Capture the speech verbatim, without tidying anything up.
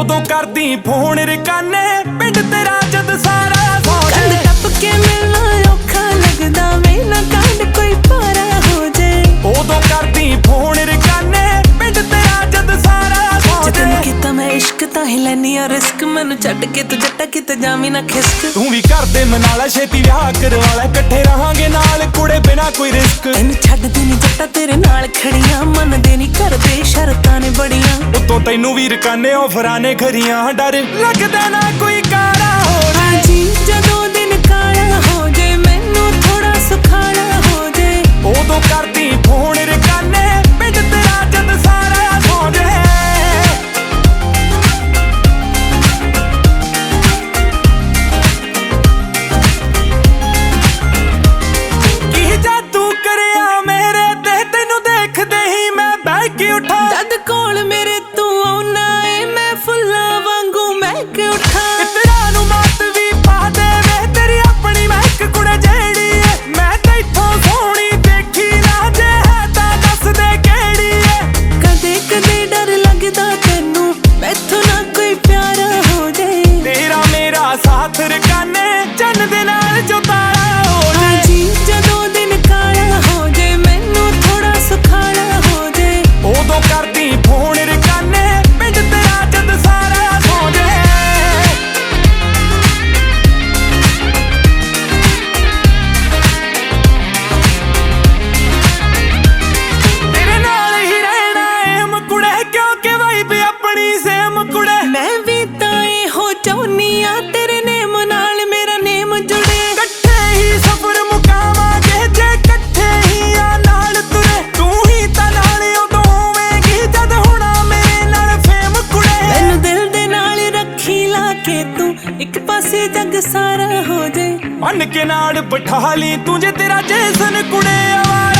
ਉਦੋਂ ਕਰਦੀ ਫੋਨ ਰਕਾਨੇ ਪਿੰਡ ਤੇਰਾ ਜਦ ਸਾਰਾ ਸੌ ਕੰਧ ਟੱਪ ਕੇ ਮਿਲਣਾ ਔਖਾ ਲੱਗਦਾ ਵੇ ਨਾ ਕੰਧ ਕੋਈ ਪਾਰਾ ਹੋ ਜੇ ਉਦੋਂ ਕਰਦੀ ਫੋਨ ਰਕਾਨੇ ਪਿੰਡ ਤੇਰਾ ਜਦ ਸਾਰਾ ਸੌ ਜੇ ਤੈਨੂੰ ਕੀਤਾ ਮੈਂ ਇਸ਼ਕ ਤਾਂ ਹੀ ਲੈਨੀ ਆ ਰਿਸਕ ਮੈਨੂੰ ਛੱਡ ਕੇ ਤੂੰ ਜੱਟਾ ਕਿਤੇ ਜਾਵੀਂ ਨਾ ਖਿਸਕ ਤੂੰ ਵੀ ਕਰਦੇ ਮਨਾਲਾ ਛੇਤੀ ਵਿਆਹ ਕਰਵਾ ਲੈ ਇਕੱਠੇ ਰਹਾਂਗੇ ਨਾਲ ਕੁੜੇ ਬਿਨਾ ਕੋਈ ਰਿਸਕ ਤੈਨੂੰ ਛੱਡਦੀ ਨੀ ਜੱਟਾ ਤੇਰੇ ਨਾਲ ਖੜੀਆਂ ਮੰਨਦੇ ਨੀ ਕਰਦੇ ਸ਼ਰਤਾਂ ਨੇ ਬੜੀਆਂ ਉਤੋਂ ਤੈਨੂੰ ਵੀ ਰਕਾਨੇ ਆਫਰਾਂ ਨੇ ਖਰੀਆਂ ਡਰ ਲੱਗਦਾ ਨਾ ਕੋਈ ਕਾਰਾ ਹੋ ਹਾਂ ਜੀ ਜਦੋਂ ਦਿਨ ਕਾਲਾ ਹੋ ਜੇ ਮੈਨੂੰ ਥੋੜਾ ਸੁਖਾਲਾ ਹੋ ਜੇ ਉਦੋਂ ਕਰਦੀ ਫੋਨ ਰਕਾਨੇ ਪਿੰਡ ਤੇਰਾ ਜਦ ਸਾਰਾ ਸੌ ਜੇ ਕੀ ਜਾਦੂ ਕਰਿਆ ਮੇਰੇ ਤੇ ਤੈਨੂੰ ਦੇਖਦੇ ਹੀ ਮੈਂ ਬਹਿ ਕੇ ਉੱਠਾਂ ਜਦ ਕੋਲ ਮੇਰੇ ਤੂੰ ਆਉਣਾ ਏ ਮੈਂ ਫੁੱਲਾਂ ਵਾਂਗੂ ਮਹਿਕ ਉੱਠਾਂ ਇਤਰਾ ਨੂੰ ਮਾਤ ਵੀ ਪਾ ਦੇਵੇ ਤੇਰੀ ਆਪਣੀ ਮਹਿਕ ਕੁੜੇ ਜਿਹੜੀ ਏ ਮੈਂ ਤੈਥੋਂ ਸੋਹਣੀ ਦੇਖੀ ਨਾ ਜੇ ਹੈ ਤਾਂ ਦੱਸ ਦੇ ਕਿਹੜੀ ਏ ਕਦੇ ਕਦੇ ਡਰ ਲੱਗਦਾ ਤੈਨੂੰ ਮੈਥੋਂ ਨਾ ਕੋਈ ਪਿਆਰਾ ਹੋ ਜੇ ਤੇਰਾ ਮੇਰਾ ਸਾਥ ਰਕਾਨੇ ਚੰਨ ਦੇ ਨਾਲ ਜੋ ਤਾਰਾ ਹੋ ਹਾਂ ਜੇ ਜੀ ਜਦੋਂ ਦਿਨ ਕਾਲਾ ਹੋ ਜੇ ਮੈਨੂੰ ਥੋੜਾ ਸੁਖਾਲਾ ਹੋ ਜੇ ਉਦੋਂ ਕਰਦੀ ਫੋਨ ਰਕਾਨੇ ਪਿੰਡ ਤੇਰਾ ਜਦ ਸਾਰਾ ਸੌ ਜੇ ਤੇਰੇ ਨਾਲ ਹੀ ਰਹਿਣਾ ਏ ਮੁਕੜੇ ਕਿਉਂਕਿ ਵਾਈਬ ਆਪਣੀ ਸੇਮ ਕੁੜੇ ਮੈਂ ਵੀ ਤਾਂ ਇਹੋ ਚਾਹੁੰਨੀ ਆ ਤੇਰੇ ਨੇਮ ਨਾਲ ਮੇਰਾ ਨੇਮ ਜੁੜੇ ਇਕੱਠੇ ਹੀ ਸਫ਼ਰ ਮੁਕਾਵਾਂਗੇ ਜੇ ਇਕੱਠੇ ਹੀ ਆ ਨਾਲ ਤੁਰੇ ਤੂੰ ਹੀ ਤਾਂ ਨਾਲ ਉਦੋਂ ਹੋਵੇਂਗੀ ਜਦ ਹੋਣਾ ਮੇਰੇ ਨਾਲ ਫੇਮ ਕੁੜੇ ਮੈਨੂੰ ਦਿਲ ਦੇ ਨਾਲ ਰੱਖੀ ਲਾ ਕੇ ਤੂੰ ਇੱਕ ਪਾਸੇ ਜੱਗ ਸਾਰਾ ਹੋ ਜੇ ਮੰਨ ਕੇ ਨਾਲ ਬਿਠਾ ਲਈ ਤੂੰ ਜੇ ਤੇਰਾ ਜੇਸਨ ਕੁੜੇ ਆਵਾਰਾ